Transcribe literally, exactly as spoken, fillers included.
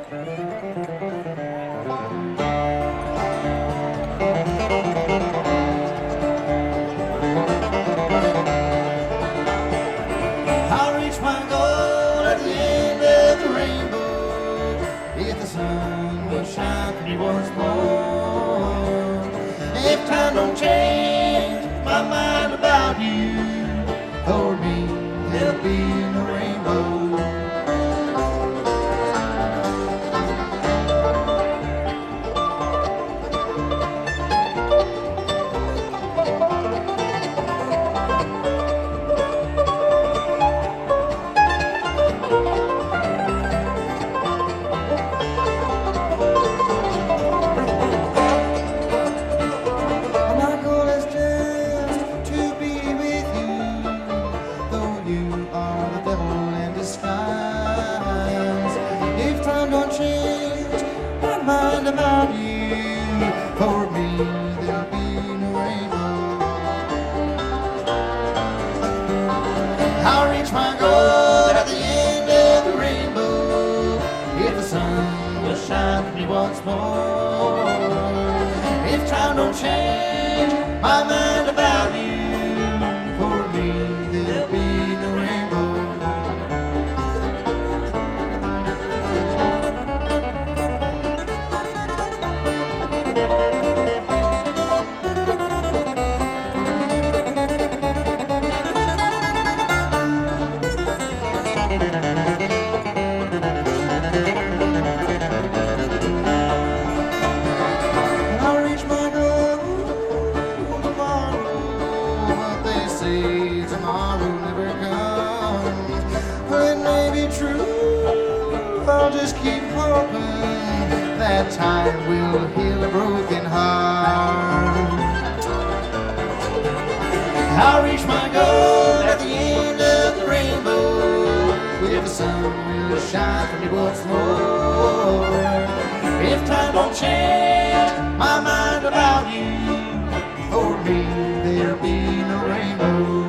I'll reach my goal at the end of the rainbow if the sun will shine for me once more. If time don't change my mind about you, for me there'll be no rainbow. Mind about you, for me there'll be no rainbow. I'll reach my goal at the end of the rainbow if the sun will shine for me once more. If time don't change my mind about you, for me there'll be no rainbow. Tomorrow never comes. Well, it may be true, I'll just keep hoping that time will heal a broken heart. I'll reach my goal at the end of the rainbow if the sun will shine for me once more. If time don't change my mind about you, for me there'll be no rainbow.